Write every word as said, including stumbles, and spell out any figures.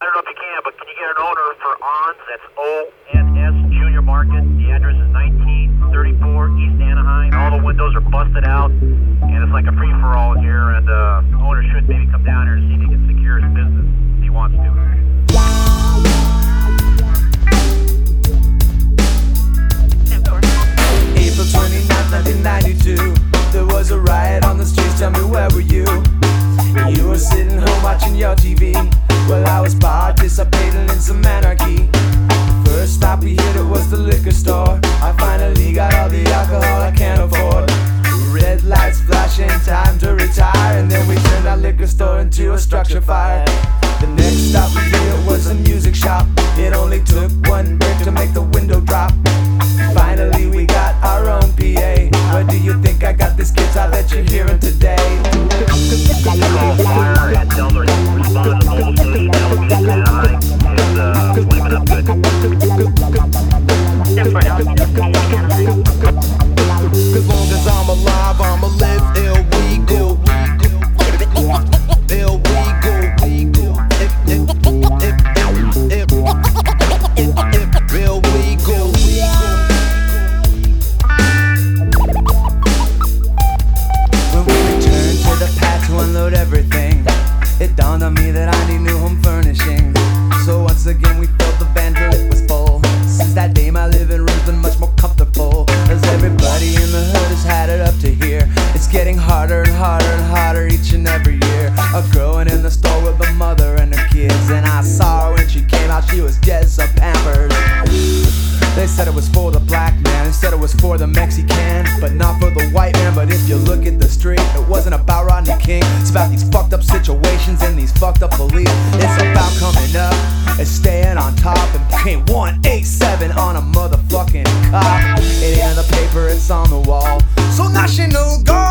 I don't know if you can, but can you get an owner for Ons? That's O N S Junior Market. The address is nineteen thirty-four East Anaheim. All the windows are busted out, and it's like a free-for-all here, and uh, the owner should maybe come down here and see if he can secure his business if he wants to. April twenty-ninth, nineteen ninety-two. There was a riot on the streets, tell me where were you? You were sitting home watching your T V, while I was participating in some anarchy. First stop we hit, it was the liquor store. I finally got all the alcohol I can't afford. Red lights flashing, time to retire, and then we turned our liquor store into a structure fire. The next stop we hit was a music shop. It only took one break to make the window drop. Finally we got our own P A. Where do you think I got this guitar that you're hearing today? Fire and Delmer responded to mobile solution down in Anaheim and uh, leave it up good. As long as I'm alive, I'ma live illegal. Illegal. Illegal. When we returned to the pad to unload everything, it dawned on me that I need new home furnishings. So once again we filled the van till it was full. Since that day my living room's been much more comfortable, as everybody in the hood has had it up to here. It's getting harder and harder and harder each and every year. A girl went in the store with a mother and her kids, and I saw her when she came out, she was dead some Pampers. They said it was for the black man, they said it was for the Mexican, but not for the white man. But if you look at the street, it wasn't about Rodney King. It's about these fucked up situations and these fucked up police. It's about coming up and staying on top and paying one eighty-seven on a motherfucking cop. It ain't in the paper, it's on the wall. So National Guard